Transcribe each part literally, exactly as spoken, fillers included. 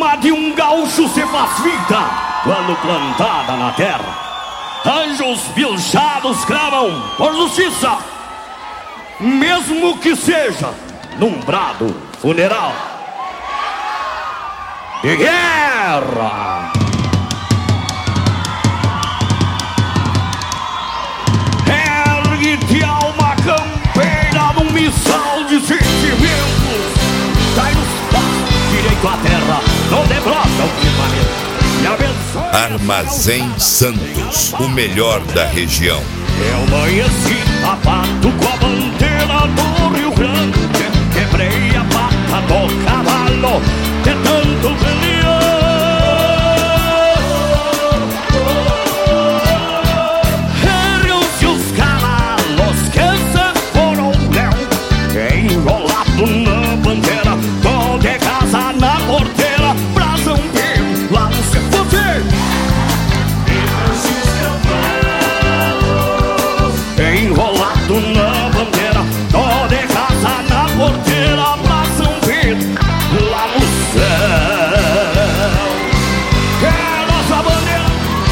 alma de um gaúcho se faz vida quando plantada na terra. Anjos pilchados cravam por justiça, mesmo que seja num brado funeral de guerra. Ergue-te, alma campeira, num missal de sentimentos. Dai-nos paz, direito à terra, não debrota o firmamento. Armazém Santos, o melhor da região. Eu amanheci tapado com a bandeira do Rio Grande. Quebrei a pata do cavalo de tanto pelear. Erguam-se os cavalos que se foram léu, enrolado na bandeira, tô de casa na porteira, pra São Pedro, lá no seu poder. Enrolado na bandeira, tô de casa na porteira, pra São Pedro, lá no céu. É nossa bandeira.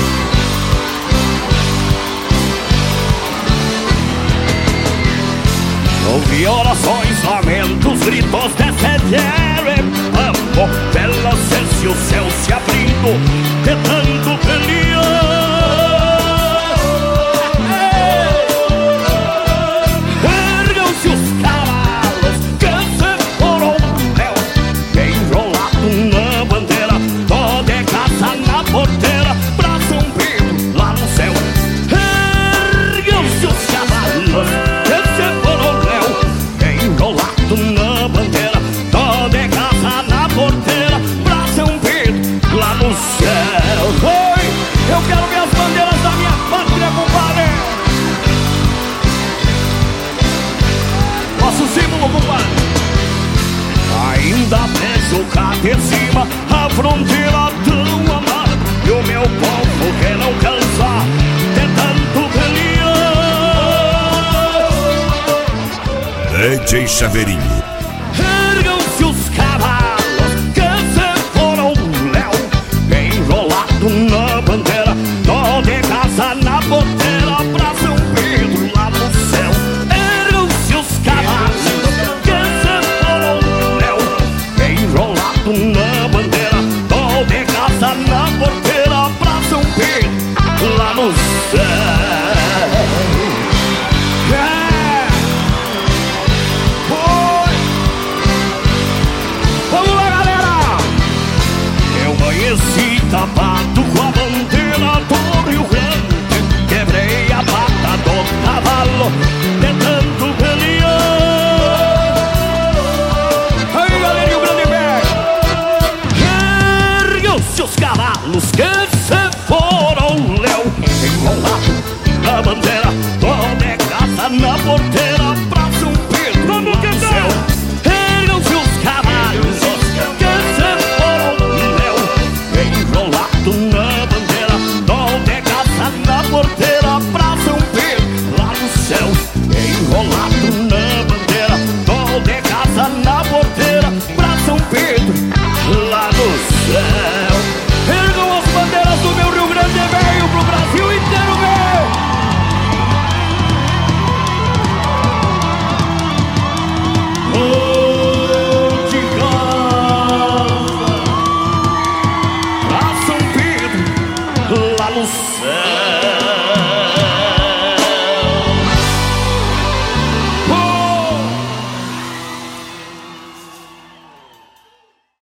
Ouvi orações, lamentos, gritos de sediário e pampo, pelas céus e o céu se abrindo, de tanto pelear. Ainda vejo cá de cima a fronteira tão amada, e o meu povo que não cansa de tanto pelear. D J Chaveirinho. Ergam-se os cavalos que se foram léu, enrolado na bandeira, tô de casa na porteira, pra São Pedro, lá no céu. Ergam-se os cavalos enrolado na bandeira, tô de casa na porteira, pra São Pedro, lá no céu. É. Foi. Vamos lá, galera. Eu amanheci tapado com a bandeira do Rio Grande, quebrei a pata do cavalo de tanto pelear. Os cavalos que se foram léu, enrolado na bandeira, tô de casa na porteira, pra São Pedro, lá no céu. Ergam-se os cavalos que se foram léu, enrolado na bandeira, tô de casa na porteira, pra São Pedro, lá no céu. Enrolado na bandeira, tô de casa na porteira, pra São Pedro, lá no céu. Ergam as bandeiras do meu Rio Grande, veio pro Brasil inteiro, meu! Vou de casa pra São Pedro, lá no céu.